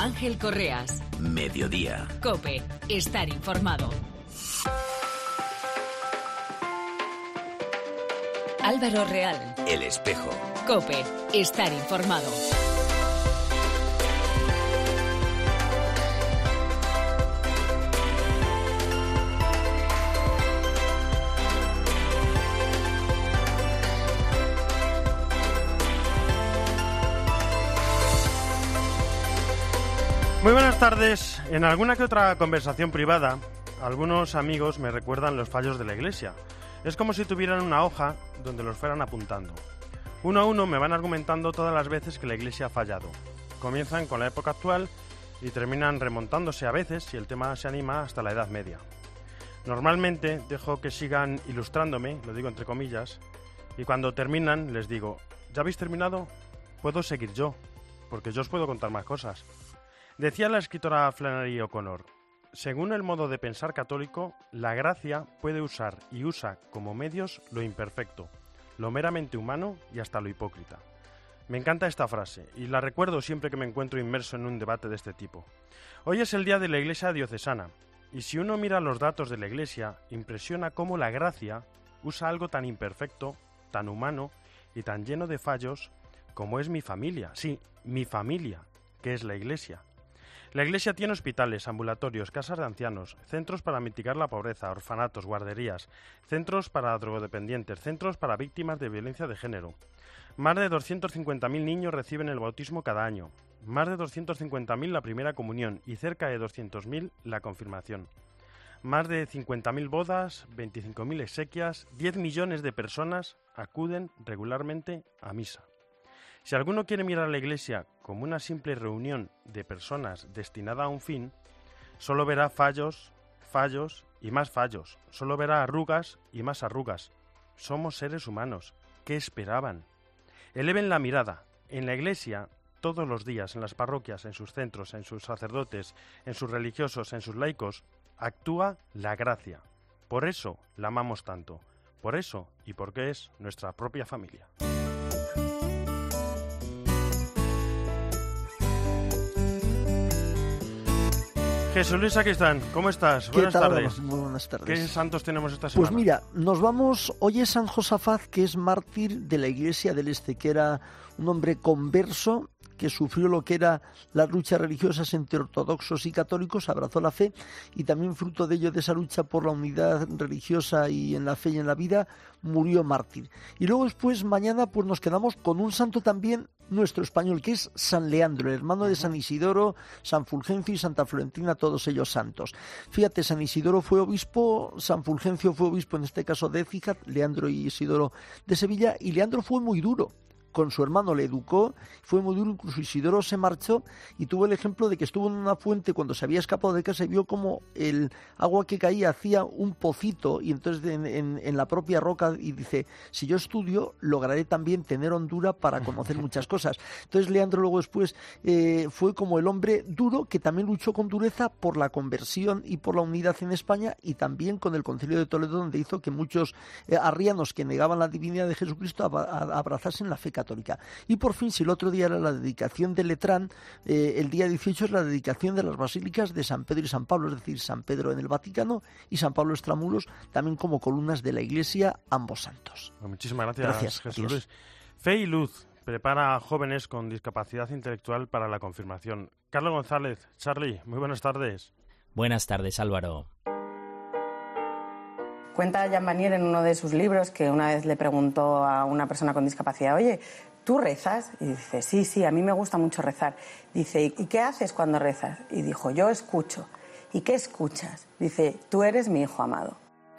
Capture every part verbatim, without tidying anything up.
Ángel Correas. Mediodía. COPE. Estar informado. Álvaro Real. El Espejo. COPE. Estar informado. Muy buenas tardes. En alguna que otra conversación privada, algunos amigos me recuerdan los fallos de la Iglesia. Es como si tuvieran una hoja donde los fueran apuntando. Uno a uno me van argumentando todas las veces que la Iglesia ha fallado. Comienzan con la época actual y terminan remontándose a veces, si el tema se anima, hasta la Edad Media. Normalmente dejo que sigan ilustrándome, lo digo entre comillas, y cuando terminan les digo, ¿ya habéis terminado? Puedo seguir yo, porque yo os puedo contar más cosas. Decía la escritora Flannery O'Connor, según el modo de pensar católico, la gracia puede usar y usa como medios lo imperfecto, lo meramente humano y hasta lo hipócrita. Me encanta esta frase y la recuerdo siempre que me encuentro inmerso en un debate de este tipo. Hoy es el día de la Iglesia diocesana y si uno mira los datos de la Iglesia, impresiona cómo la gracia usa algo tan imperfecto, tan humano y tan lleno de fallos como es mi familia, sí, mi familia, que es la Iglesia. La Iglesia tiene hospitales, ambulatorios, casas de ancianos, centros para mitigar la pobreza, orfanatos, guarderías, centros para drogodependientes, centros para víctimas de violencia de género. Más de doscientos cincuenta mil niños reciben el bautismo cada año, más de doscientos cincuenta mil la primera comunión y cerca de doscientos mil la confirmación. Más de cincuenta mil bodas, veinticinco mil exequias, diez millones de personas acuden regularmente a misa. Si alguno quiere mirar a la Iglesia como una simple reunión de personas destinada a un fin, solo verá fallos, fallos y más fallos. Solo verá arrugas y más arrugas. Somos seres humanos. ¿Qué esperaban? Eleven la mirada. En la Iglesia, todos los días, en las parroquias, en sus centros, en sus sacerdotes, en sus religiosos, en sus laicos, actúa la gracia. Por eso la amamos tanto. Por eso y porque es nuestra propia familia. Jesús Luis Sacristán, ¿cómo estás? ¿Qué Buenas tal? tardes. Muy buenas tardes. ¿Qué santos tenemos esta semana? Pues mira, nos vamos, hoy es San Josafat, que es mártir de la Iglesia del Este, que era un hombre converso, que sufrió lo que era las luchas religiosas entre ortodoxos y católicos, abrazó la fe y también fruto de ello, de esa lucha por la unidad religiosa y en la fe y en la vida, murió mártir. Y luego después, mañana, pues nos quedamos con un santo también nuestro español, que es San Leandro, el hermano de San Isidoro, San Fulgencio y Santa Florentina, todos ellos santos. Fíjate, San Isidoro fue obispo, San Fulgencio fue obispo, en este caso de Écija, Leandro y Isidoro de Sevilla, y Leandro fue muy duro. Con su hermano le educó, fue muy duro, incluso Isidoro se marchó y tuvo el ejemplo de que estuvo en una fuente cuando se había escapado de casa y vio como el agua que caía hacía un pocito y entonces en, en, en la propia roca y dice, si yo estudio lograré también tener hondura para conocer muchas cosas. Entonces Leandro luego después eh, fue como el hombre duro que también luchó con dureza por la conversión y por la unidad en España y también con el Concilio de Toledo, donde hizo que muchos eh, arrianos que negaban la divinidad de Jesucristo ab- abrazasen la fe católica. Católica. Y por fin, si el otro día era la dedicación de Letrán, eh, el día dieciocho es la dedicación de las basílicas de San Pedro y San Pablo, es decir, San Pedro en el Vaticano y San Pablo Extramuros, también como columnas de la Iglesia, ambos santos. Bueno, muchísimas gracias, gracias Jesús Dios. Luis. Fe y Luz prepara a jóvenes con discapacidad intelectual para la confirmación. Carlos González, Charlie, muy buenas tardes. Buenas tardes, Álvaro. Cuenta Jean Vanier en uno de sus libros que una vez le preguntó a una persona con discapacidad, oye, ¿tú rezas? Y dice, sí, sí, a mí me gusta mucho rezar. Dice, ¿y qué haces cuando rezas? Y dijo, yo escucho. ¿Y qué escuchas? Dice, tú eres mi hijo amado.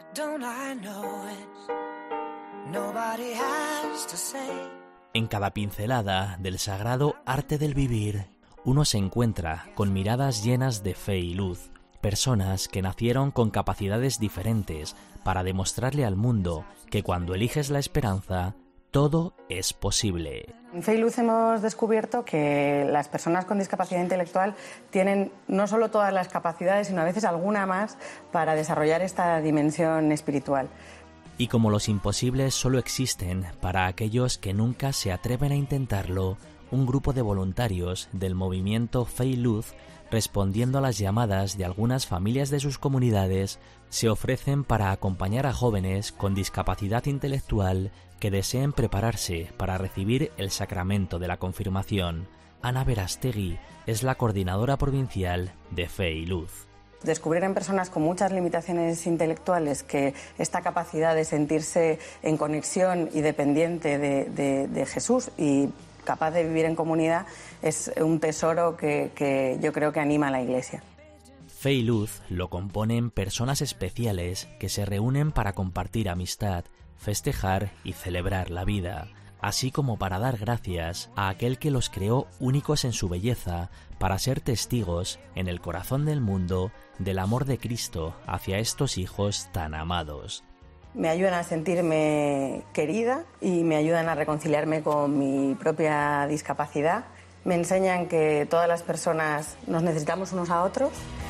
En cada pincelada del sagrado arte del vivir, uno se encuentra con miradas llenas de fe y luz. Personas que nacieron con capacidades diferentes para demostrarle al mundo que cuando eliges la esperanza, todo es posible. En Fe y Luz hemos descubierto que las personas con discapacidad intelectual tienen no solo todas las capacidades, sino a veces alguna más para desarrollar esta dimensión espiritual. Y como los imposibles solo existen para aquellos que nunca se atreven a intentarlo, un grupo de voluntarios del movimiento Fe y Luz, respondiendo a las llamadas de algunas familias de sus comunidades, se ofrecen para acompañar a jóvenes con discapacidad intelectual que deseen prepararse para recibir el sacramento de la confirmación. Ana Verastegui es la coordinadora provincial de Fe y Luz. Descubrir en personas con muchas limitaciones intelectuales que esta capacidad de sentirse en conexión y dependiente de, de, de Jesús y capaz de vivir en comunidad es un tesoro que, que yo creo que anima a la Iglesia. Fe y Luz lo componen personas especiales que se reúnen para compartir amistad, festejar y celebrar la vida, así como para dar gracias a aquel que los creó únicos en su belleza, para ser testigos en el corazón del mundo del amor de Cristo hacia estos hijos tan amados. Me ayudan a sentirme querida y me ayudan a reconciliarme con mi propia discapacidad. Me enseñan que todas las personas nos necesitamos unos a otros.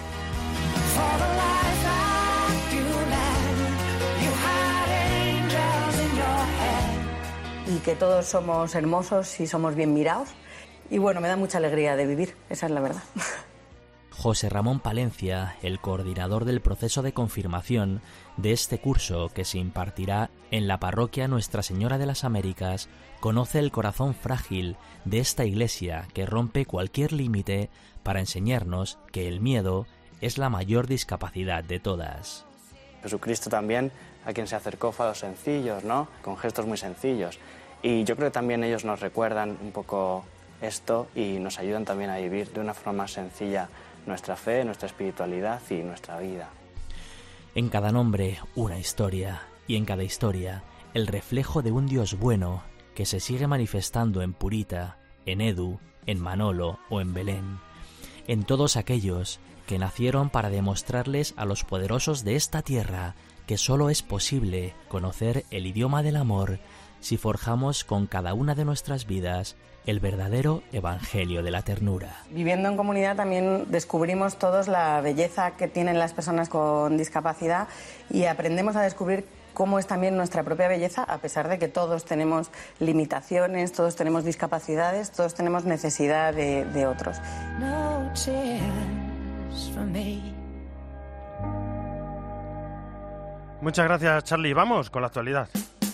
Y que todos somos hermosos y somos bien mirados. Y bueno, me da mucha alegría de vivir, esa es la verdad. José Ramón Palencia, el coordinador del proceso de confirmación de este curso que se impartirá en la parroquia Nuestra Señora de las Américas, conoce el corazón frágil de esta iglesia que rompe cualquier límite para enseñarnos que el miedo es la mayor discapacidad de todas. Jesucristo también, a quien se acercó, fue a los sencillos, ¿no? Con gestos muy sencillos. Y yo creo que también ellos nos recuerdan un poco esto y nos ayudan también a vivir de una forma más sencilla nuestra fe, nuestra espiritualidad y nuestra vida. En cada nombre una historia, y en cada historia el reflejo de un Dios bueno que se sigue manifestando en Purita, en Edu, en Manolo o en Belén, en todos aquellos que nacieron para demostrarles a los poderosos de esta tierra que solo es posible conocer el idioma del amor si forjamos con cada una de nuestras vidas el verdadero evangelio de la ternura. Viviendo en comunidad también descubrimos todos la belleza que tienen las personas con discapacidad y aprendemos a descubrir cómo es también nuestra propia belleza, a pesar de que todos tenemos limitaciones, todos tenemos discapacidades, todos tenemos necesidad de, de otros. No tears for me. Muchas gracias, Charlie. Vamos con la actualidad.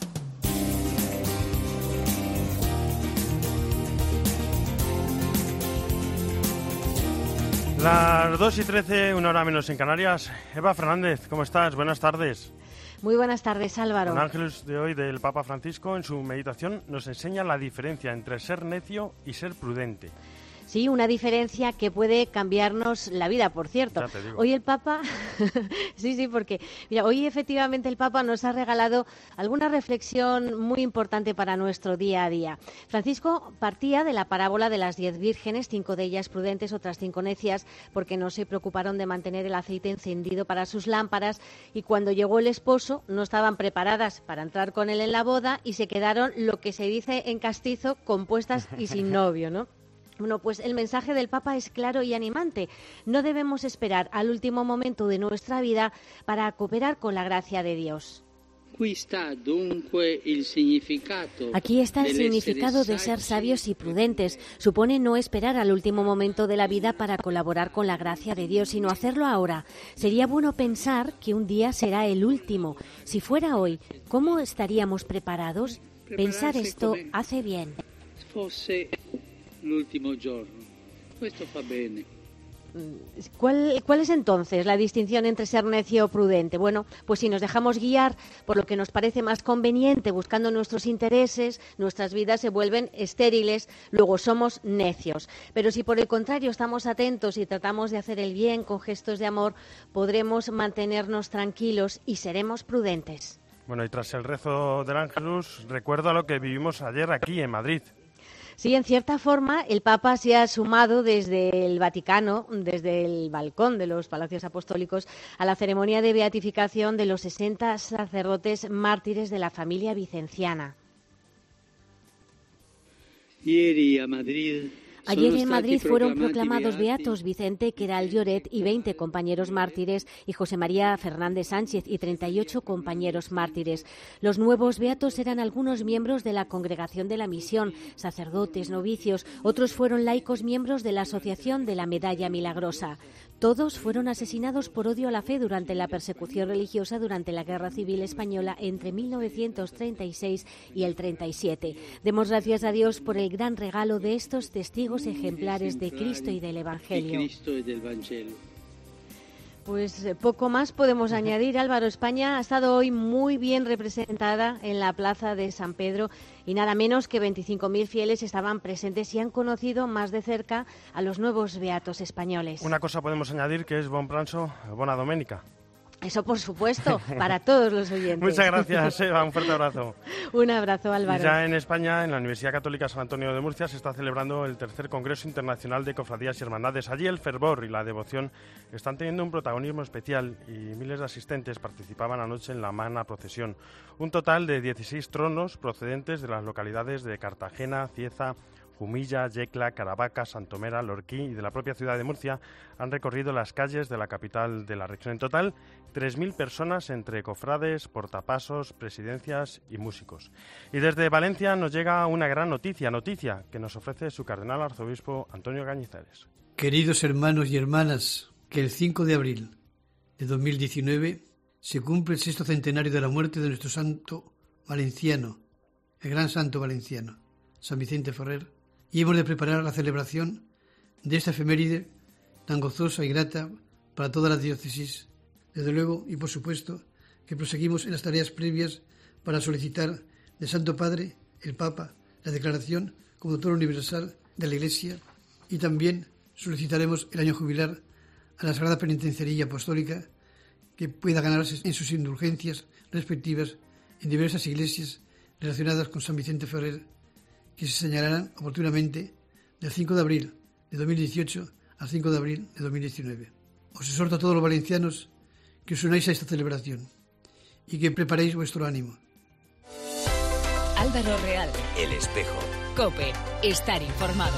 Las dos y trece, una hora menos en Canarias. Eva Fernández, ¿cómo estás? Buenas tardes. Muy buenas tardes, Álvaro. El Ángelus de hoy del Papa Francisco, en su meditación, nos enseña la diferencia entre ser necio y ser prudente. Sí, una diferencia que puede cambiarnos la vida, por cierto. Ya te digo. Hoy el Papa, sí, sí, porque mira, hoy efectivamente el Papa nos ha regalado alguna reflexión muy importante para nuestro día a día. Francisco partía de la parábola de las diez vírgenes, cinco de ellas prudentes, otras cinco necias, porque no se preocuparon de mantener el aceite encendido para sus lámparas, y cuando llegó el esposo no estaban preparadas para entrar con él en la boda y se quedaron, lo que se dice en castizo, compuestas y sin novio, ¿no? Bueno, pues el mensaje del Papa es claro y animante. No debemos esperar al último momento de nuestra vida para cooperar con la gracia de Dios. Aquí está el significado de ser sabios y prudentes. Supone no esperar al último momento de la vida para colaborar con la gracia de Dios, sino hacerlo ahora. Sería bueno pensar que un día será el último. Si fuera hoy, ¿cómo estaríamos preparados? Pensar esto hace bien. L'ultimo giorno. Questo fa bene. ¿Cuál, ¿Cuál es entonces la distinción entre ser necio o prudente? Bueno, pues si nos dejamos guiar por lo que nos parece más conveniente, buscando nuestros intereses, nuestras vidas se vuelven estériles, luego somos necios. Pero si por el contrario estamos atentos y tratamos de hacer el bien con gestos de amor, podremos mantenernos tranquilos y seremos prudentes. Bueno, y tras el rezo del Ángelus, recuerdo lo que vivimos ayer aquí en Madrid. Sí, en cierta forma, el Papa se ha sumado desde el Vaticano, desde el balcón de los Palacios Apostólicos, a la ceremonia de beatificación de los sesenta sacerdotes mártires de la familia vicenciana. Ieri a Madrid. Ayer en Madrid fueron proclamados beatos Vicente Queral Lloret y veinte compañeros mártires y José María Fernández Sánchez y treinta y ocho compañeros mártires. Los nuevos beatos eran algunos miembros de la Congregación de la Misión, sacerdotes, novicios, otros fueron laicos miembros de la Asociación de la Medalla Milagrosa. Todos fueron asesinados por odio a la fe durante la persecución religiosa durante la Guerra Civil Española entre mil novecientos treinta y seis y el treinta y siete. Demos gracias a Dios por el gran regalo de estos testigos ejemplares de Cristo y del Evangelio. Pues poco más podemos añadir, Álvaro. España ha estado hoy muy bien representada en la plaza de San Pedro y nada menos que veinticinco mil fieles estaban presentes y han conocido más de cerca a los nuevos beatos españoles. Una cosa podemos añadir que es bon pranzo, bona domenica. Eso por supuesto, para todos los oyentes. Muchas gracias, Eva, un fuerte abrazo. Un abrazo, Álvaro. Y ya en España, en la Universidad Católica San Antonio de Murcia, se está celebrando el tercer Congreso Internacional de Cofradías y Hermandades. Allí el fervor y la devoción están teniendo un protagonismo especial y miles de asistentes participaban anoche en la magna procesión. Un total de dieciséis tronos procedentes de las localidades de Cartagena, Cieza, Jumilla, Yecla, Caravaca, Santomera, Lorquí y de la propia ciudad de Murcia han recorrido las calles de la capital de la región. En total, tres mil personas entre cofrades, portapasos, presidencias y músicos. Y desde Valencia nos llega una gran noticia, noticia que nos ofrece su cardenal arzobispo Antonio Cañizares. Queridos hermanos y hermanas, que el cinco de abril de dos mil diecinueve se cumple el sexto centenario de la muerte de nuestro santo valenciano, el gran santo valenciano, San Vicente Ferrer, y hemos de preparar la celebración de esta efeméride tan gozosa y grata para toda la diócesis. Desde luego, y por supuesto, que proseguimos en las tareas previas para solicitar del Santo Padre, el Papa, la declaración como doctor universal de la Iglesia, y también solicitaremos el año jubilar a la Sagrada Penitenciaría Apostólica que pueda ganarse en sus indulgencias respectivas en diversas iglesias relacionadas con San Vicente Ferrer, que se señalarán oportunamente del cinco de abril de dos mil dieciocho al cinco de abril de dos mil diecinueve. Os exhorto a todos los valencianos que os unáis a esta celebración y que preparéis vuestro ánimo. Álvaro Real. El Espejo. COPE. Estar informado.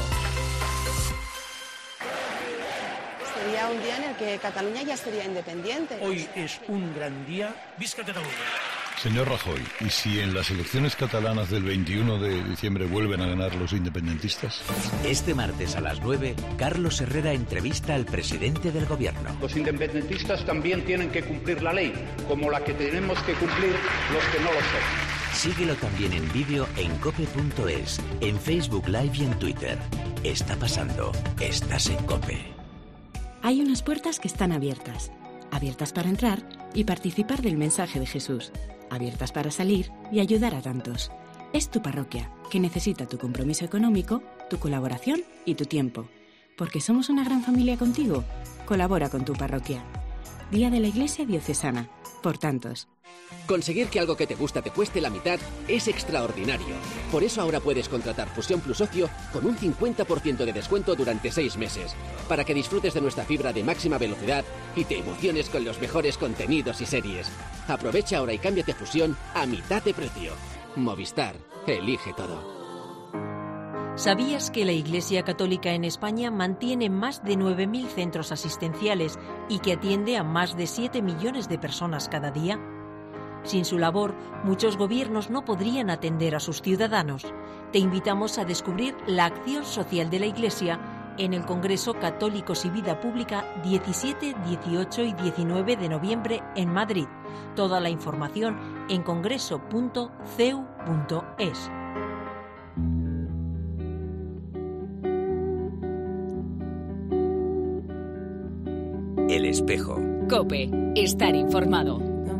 Sería un día en el que Cataluña ya sería independiente. Hoy es un gran día. Visca Cataluña. Señor Rajoy, ¿y si en las elecciones catalanas del veintiuno de diciembre vuelven a ganar los independentistas? Este martes a las nueve, Carlos Herrera entrevista al presidente del gobierno. Los independentistas también tienen que cumplir la ley, como la que tenemos que cumplir los que no lo son. Síguelo también en vídeo en cope punto es, en Facebook Live y en Twitter. Está pasando. Estás en COPE. Hay unas puertas que están abiertas. Abiertas para entrar y participar del mensaje de Jesús. Abiertas para salir y ayudar a tantos. Es tu parroquia, que necesita tu compromiso económico, tu colaboración y tu tiempo. Porque somos una gran familia contigo. Colabora con tu parroquia. Día de la Iglesia Diocesana. Por tantos. Conseguir que algo que te gusta te cueste la mitad es extraordinario. Por eso ahora puedes contratar Fusión Plus Ocio con un cincuenta por ciento de descuento durante seis meses, para que disfrutes de nuestra fibra de máxima velocidad y te emociones con los mejores contenidos y series. Aprovecha ahora y cámbiate a Fusión a mitad de precio. Movistar, elige todo. ¿Sabías que la Iglesia Católica en España mantiene más de nueve mil centros asistenciales y que atiende a más de siete millones de personas cada día? Sin su labor, muchos gobiernos no podrían atender a sus ciudadanos. Te invitamos a descubrir la acción social de la Iglesia en el Congreso Católicos y Vida Pública diecisiete, dieciocho y diecinueve de noviembre en Madrid. Toda la información en congreso punto c e u punto es. El Espejo. COPE. Estar informado.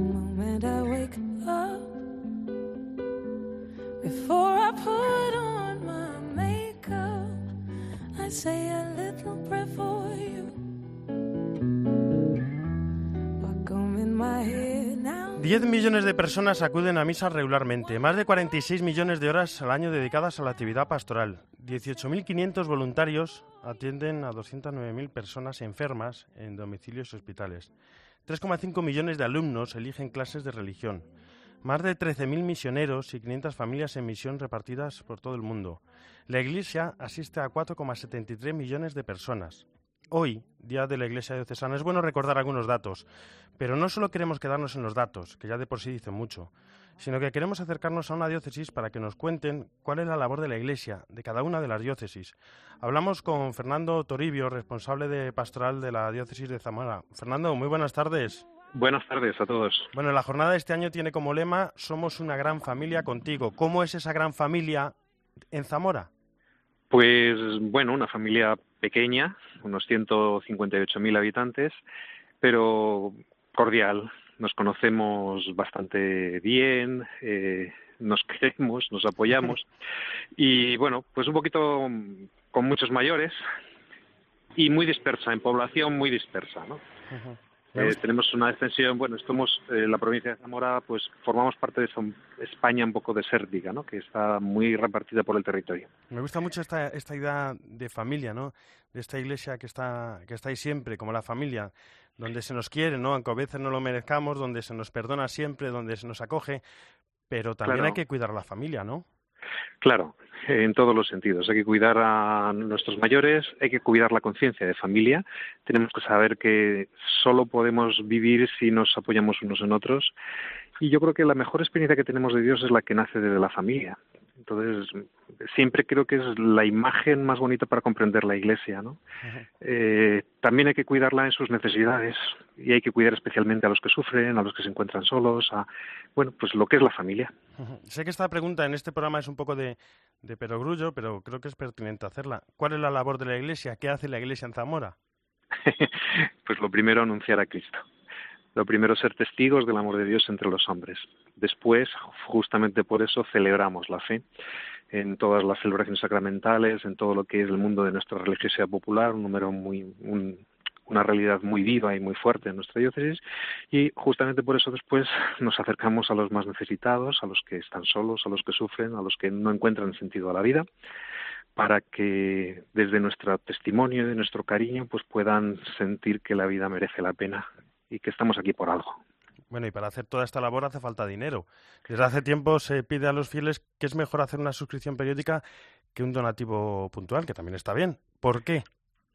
diez millones de personas acuden a misa regularmente, más de cuarenta y seis millones de horas al año dedicadas a la actividad pastoral. dieciocho mil quinientos voluntarios atienden a doscientas nueve mil personas enfermas en domicilios y hospitales. tres coma cinco millones de alumnos eligen clases de religión. Más de trece mil misioneros y quinientas familias en misión repartidas por todo el mundo. La Iglesia asiste a cuatro coma setenta y tres millones de personas. Hoy, Día de la Iglesia Diocesana, es bueno recordar algunos datos, pero no solo queremos quedarnos en los datos, que ya de por sí dicen mucho, sino que queremos acercarnos a una diócesis para que nos cuenten cuál es la labor de la Iglesia, de cada una de las diócesis. Hablamos con Fernando Toribio, responsable de pastoral de la diócesis de Zamora. Fernando, muy buenas tardes. Buenas tardes a todos. Bueno, la jornada de este año tiene como lema Somos una gran familia contigo. ¿Cómo es esa gran familia en Zamora? Pues bueno, una familia pequeña, unos ciento cincuenta y ocho mil habitantes, pero cordial. Nos conocemos bastante bien, eh, nos queremos, nos apoyamos y bueno, pues un poquito con muchos mayores y muy dispersa, en población muy dispersa, ¿no? Uh-huh. Eh, tenemos una extensión, bueno, estamos en eh, la provincia de Zamora, pues formamos parte de esa España un poco desértica, ¿no? Que está muy repartida por el territorio. Me gusta mucho esta esta idea de familia, ¿no? De esta iglesia que está que está ahí siempre, como la familia, donde se nos quiere, ¿no? Aunque a veces no lo merezcamos, donde se nos perdona siempre, donde se nos acoge, pero también claro. Hay que cuidar a la familia, ¿no? Claro, en todos los sentidos. Hay que cuidar a nuestros mayores, hay que cuidar la conciencia de familia. Tenemos que saber que solo podemos vivir si nos apoyamos unos en otros. Y yo creo que la mejor experiencia que tenemos de Dios es la que nace desde la familia. Entonces, siempre creo que es la imagen más bonita para comprender la Iglesia, ¿no? Uh-huh. Eh, también hay que cuidarla en sus necesidades y hay que cuidar especialmente a los que sufren, a los que se encuentran solos, a, bueno, pues lo que es la familia. Uh-huh. Sé que esta pregunta en este programa es un poco de, de perogrullo, pero creo que es pertinente hacerla. ¿Cuál es la labor de la Iglesia? ¿Qué hace la Iglesia en Zamora? Pues lo primero, anunciar a Cristo. Lo primero, ser testigos del amor de Dios entre los hombres. Después, justamente por eso, celebramos la fe en todas las celebraciones sacramentales, en todo lo que es el mundo de nuestra religiosidad popular, un número muy, un, una realidad muy viva y muy fuerte en nuestra diócesis. Y justamente por eso después nos acercamos a los más necesitados, a los que están solos, a los que sufren, a los que no encuentran sentido a la vida, para que desde nuestro testimonio y de nuestro cariño pues puedan sentir que la vida merece la pena y que estamos aquí por algo. Bueno, y para hacer toda esta labor hace falta dinero. Desde hace tiempo se pide a los fieles que es mejor hacer una suscripción periódica que un donativo puntual, que también está bien. ¿Por qué?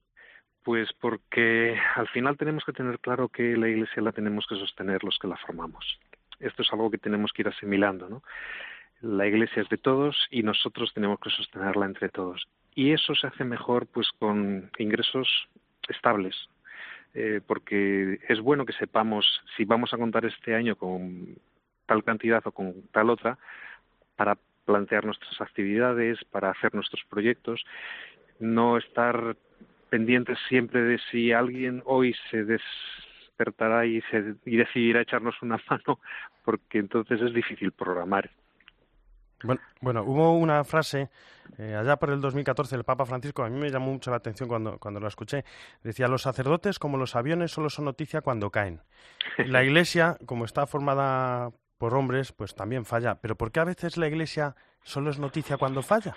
Pues porque al final tenemos que tener claro que la Iglesia la tenemos que sostener los que la formamos. Esto es algo que tenemos que ir asimilando, ¿no? La Iglesia es de todos y nosotros tenemos que sostenerla entre todos. Y eso se hace mejor pues con ingresos estables. Eh, porque es bueno que sepamos si vamos a contar este año con tal cantidad o con tal otra para plantear nuestras actividades, para hacer nuestros proyectos, no estar pendientes siempre de si alguien hoy se despertará y, se, y decidirá echarnos una mano, porque entonces es difícil programar. Bueno, bueno, hubo una frase eh, allá por el dos mil catorce del Papa Francisco, a mí me llamó mucho la atención cuando, cuando la escuché. Decía, los sacerdotes como los aviones solo son noticia cuando caen. La Iglesia, como está formada por hombres, pues también falla. ¿Pero por qué a veces la Iglesia solo es noticia cuando falla?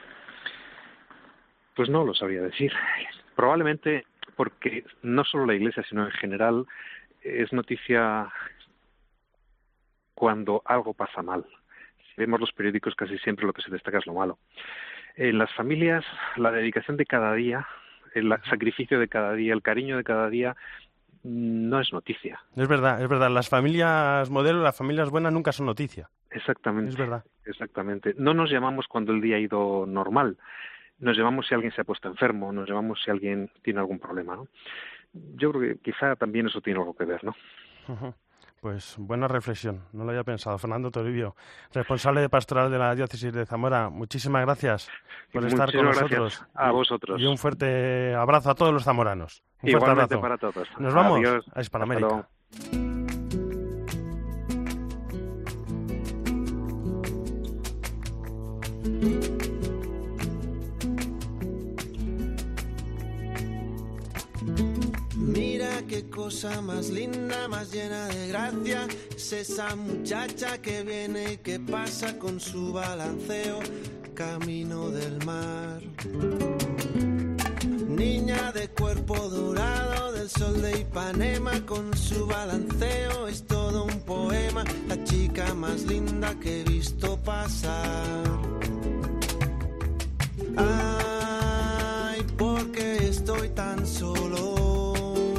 Pues no lo sabría decir. Probablemente porque no solo la Iglesia, sino en general, es noticia cuando algo pasa mal. Vemos los periódicos, casi siempre lo que se destaca es lo malo. En las familias, la dedicación de cada día, el sacrificio de cada día, el cariño de cada día, no es noticia. Es verdad, es verdad. Las familias modelo, las familias buenas nunca son noticia. Exactamente. Es verdad. Exactamente. No nos llamamos cuando el día ha ido normal. Nos llamamos si alguien se ha puesto enfermo, nos llamamos si alguien tiene algún problema, ¿no? Yo creo que quizá también eso tiene algo que ver, ¿no? Uh-huh. Pues buena reflexión, no lo había pensado. Fernando Toribio, responsable de pastoral de la diócesis de Zamora, muchísimas gracias por Muchísimas estar con nosotros. A vosotros. Y un fuerte abrazo a todos los zamoranos. Un Igualmente fuerte abrazo. para todos. Nos vamos Adiós. a Hispanoamérica. Qué cosa más linda, más llena de gracia, es esa muchacha que viene y que pasa con su balanceo camino del mar. Niña de cuerpo dorado, de el sol de Ipanema con su balanceo es todo un poema, la chica más linda que he visto pasar. Ay, porque estoy tan solo.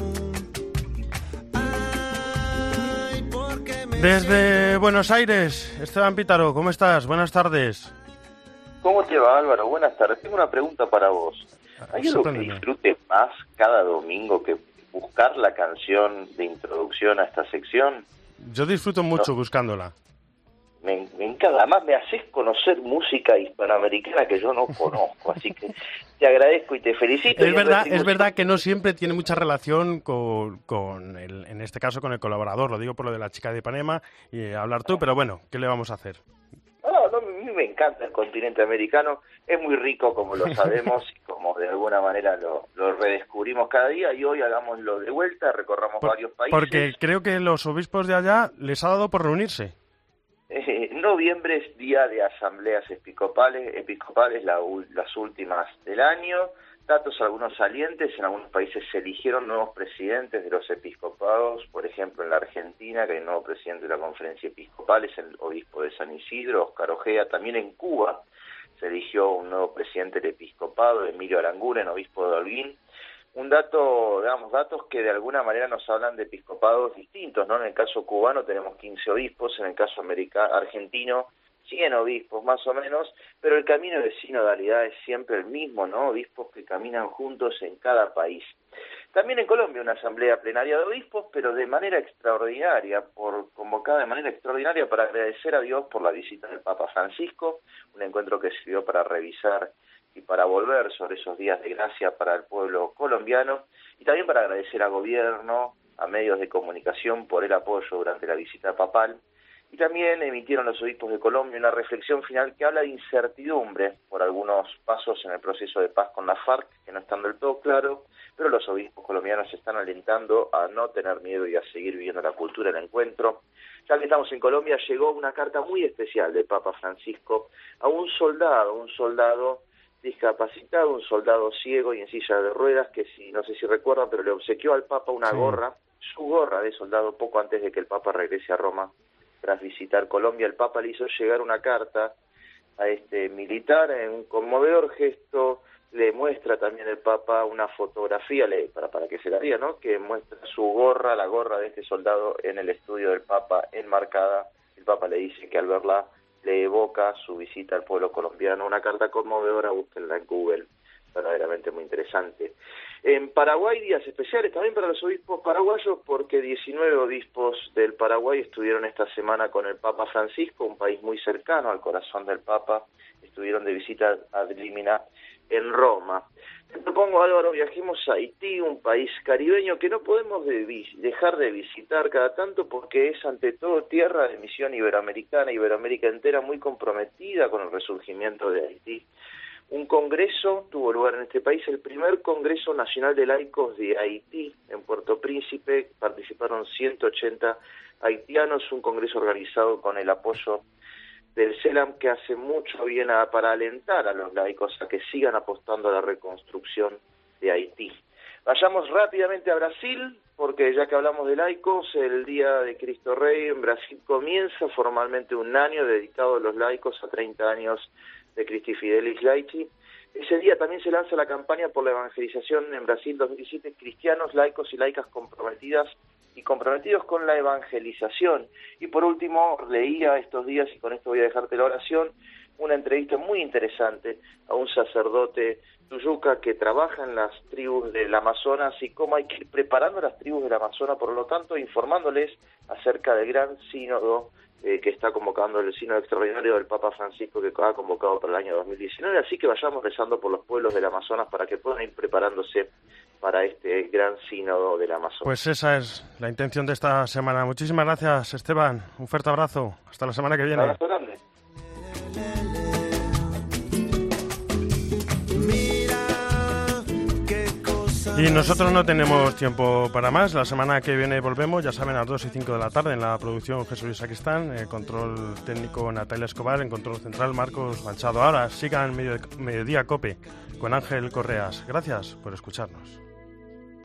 Ay, porque me Desde Buenos Aires, Esteban Pítaro, ¿cómo estás? Buenas tardes. ¿Cómo te va, Álvaro? Buenas tardes. Tengo una pregunta para vos. ¿Hay algo que disfrutes más cada domingo que buscar la canción de introducción a esta sección? Yo disfruto mucho No. buscándola. Me, me encanta. Además, me haces conocer música hispanoamericana que yo no conozco. Así que te agradezco y te felicito. Es y verdad, retribución- es verdad que no siempre tiene mucha relación con, con el, en este caso con el colaborador. Lo digo por lo de la chica de Ipanema y eh, hablar tú, pero bueno, ¿qué le vamos a hacer? No, no, a mí me encanta el continente americano, es muy rico como lo sabemos y como de alguna manera lo, lo redescubrimos cada día y hoy hagámoslo de vuelta, recorramos Por- varios países. Porque creo que los obispos de allá les ha dado por reunirse. Eh, noviembre es día de asambleas episcopales, episcopales la u- las últimas del año. Datos algunos salientes, en algunos países se eligieron nuevos presidentes de los episcopados, por ejemplo en la Argentina, que hay un nuevo presidente de la conferencia episcopal, es el obispo de San Isidro, Óscar Ojea. También en Cuba se eligió un nuevo presidente del episcopado, Emilio Aranguren, obispo de Holguín. Un dato, digamos, datos que de alguna manera nos hablan de episcopados distintos, ¿no? En el caso cubano tenemos quince obispos, en el caso americano, argentino cien obispos más o menos, pero el camino de sinodalidad es siempre el mismo, ¿no? Obispos que caminan juntos en cada país. También en Colombia una asamblea plenaria de obispos, pero de manera extraordinaria, por convocada de manera extraordinaria para agradecer a Dios por la visita del Papa Francisco, un encuentro que sirvió para revisar y para volver sobre esos días de gracia para el pueblo colombiano, y también para agradecer al gobierno, a medios de comunicación por el apoyo durante la visita papal. Y también emitieron los obispos de Colombia una reflexión final que habla de incertidumbre por algunos pasos en el proceso de paz con la FARC, que no están del todo claros, pero los obispos colombianos se están alentando a no tener miedo y a seguir viviendo la cultura del encuentro. Ya que estamos en Colombia, llegó una carta muy especial del Papa Francisco a un soldado, un soldado discapacitado, un soldado ciego y en silla de ruedas, que si no sé si recuerdan, pero le obsequió al Papa una Sí. gorra, su gorra de soldado, poco antes de que el Papa regrese a Roma tras visitar Colombia. El Papa le hizo llegar una carta a este militar en un conmovedor gesto. Le muestra también el Papa una fotografía, le, para, para que se la diga, ¿no?, que muestra su gorra, la gorra de este soldado en el estudio del Papa enmarcada. El Papa le dice que al verla le evoca su visita al pueblo colombiano. Una carta conmovedora, búsquenla en Google, verdaderamente muy interesante. En Paraguay, días especiales también para los obispos paraguayos, porque diecinueve obispos del Paraguay estuvieron esta semana con el Papa Francisco, un país muy cercano al corazón del Papa. Estuvieron de visita ad limina en Roma. Te propongo, Álvaro, viajemos a Haití, un país caribeño que no podemos de dejar de visitar cada tanto porque es ante todo tierra de misión iberoamericana, Iberoamérica entera muy comprometida con el resurgimiento de Haití. Un congreso tuvo lugar en este país, el primer Congreso Nacional de Laicos de Haití, en Puerto Príncipe. Participaron ciento ochenta haitianos, un congreso organizado con el apoyo del CELAM, que hace mucho bien a, para alentar a los laicos a que sigan apostando a la reconstrucción de Haití. Vayamos rápidamente a Brasil, porque ya que hablamos de laicos, el Día de Cristo Rey en Brasil comienza formalmente un año dedicado a los laicos, a treinta años de Christi Fidelis Laici. Ese día también se lanza la campaña por la evangelización en Brasil dos mil diecisiete, cristianos, laicos y laicas comprometidas y comprometidos con la evangelización. Y por último, leía estos días, y con esto voy a dejarte la oración, una entrevista muy interesante a un sacerdote tuyuca que trabaja en las tribus del Amazonas y cómo hay que ir preparando a las tribus del Amazonas, por lo tanto informándoles acerca del gran sínodo eh, que está convocando, el sínodo extraordinario del Papa Francisco que ha convocado para el año dos mil diecinueve, así que vayamos rezando por los pueblos del Amazonas para que puedan ir preparándose para este gran sínodo del Amazonas. Pues esa es la intención de esta semana. Muchísimas gracias, Esteban. Un fuerte abrazo. Hasta la semana que viene. Un abrazo grande. Y nosotros no tenemos tiempo para más. La semana que viene volvemos, ya saben, a las dos y cinco de la tarde en la producción Jesús Luis Sacristán, el control técnico Natalia Escobar, en control central Marcos Manchado. Ahora sigan medio, Mediodía Cope con Ángel Correas. Gracias por escucharnos.